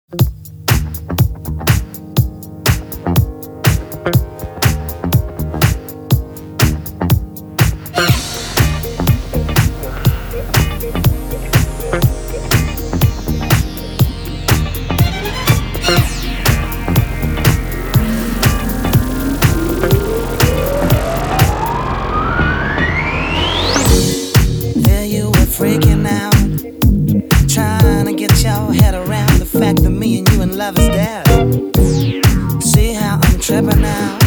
There you were freaking out, trying to get your head around the fact that me and you in love is dead. See how I'm tripping out.